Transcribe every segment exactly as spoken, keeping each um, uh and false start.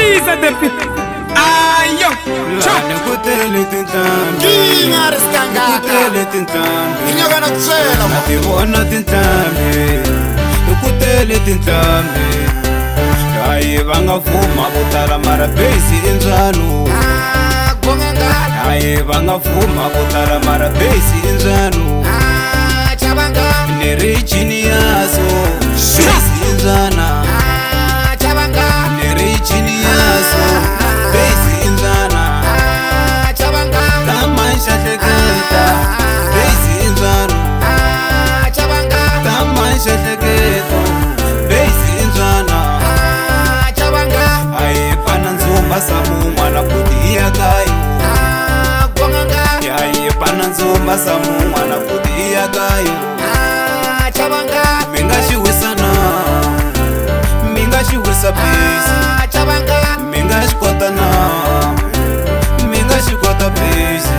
Toliza the pit. Ayo, Lana kutele tintambi Kinga riskanga Kutele tintambi Inyoka nakuchela Nati bona tintambi Kutele tintambi Aye vanga fuma kutala mara base inzanu Ah, gonga Aye vanga fuma kutala mara base inzanu Ah, chabanga Nere chini yaso Base inzana Ah, chabanga Nere chini yaso Base inzana Ah, chabanga Tamaisha teketa Base inzanu Ah, chabanga Tamaisha teketa Base inzana Ah, chabanga Aye pana nzumba samu mwana kuti iyakayo Ah, gonga Aye pana nzumba samu mwana kuti iyakayo Ah, chabanga Minga shiwisana Minga shiwisa base Ah, chabanga Minga shikotana Minga shikota base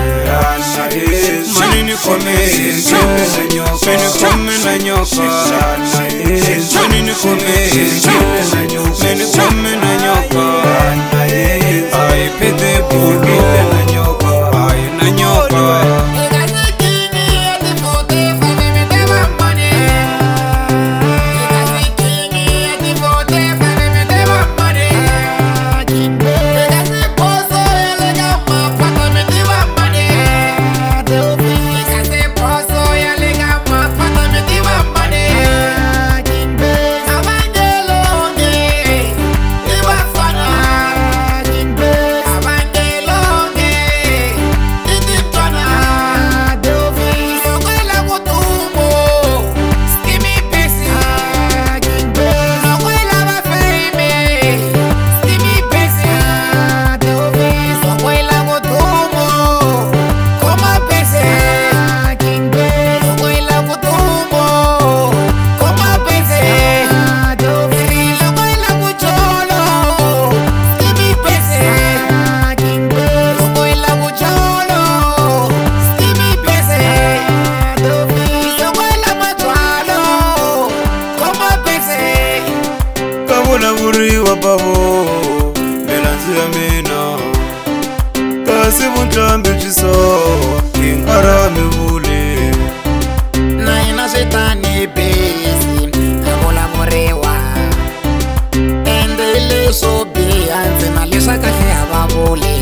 Manini kome Meni kome na nyoka Manini kome Meni kome na nyoka Ay pete bulu na nyoka Ay na nyoka Vuriwa babo Melanzi ya mina Kasi vuntambi chiso Ingara mivuli Na ina shetani besi Abola morewa Ende ile so biya Nzina lisha kahe ababole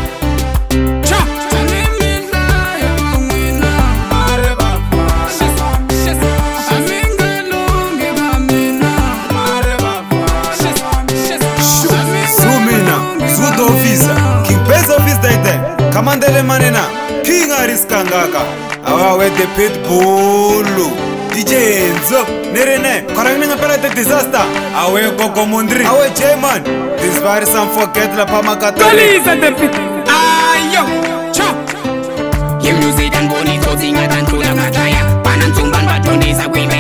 Kamandele manena Kinga riskangaka Awawe the pitbull D J Enzo Nerene Karagni ngapela the disaster Awe Koko Mundri Awe J-Man This virus unforget la pamakata Toliza the pit. Ayo, Ye music and bonito zinga tantu na mataya Panantumban batondeza kwibe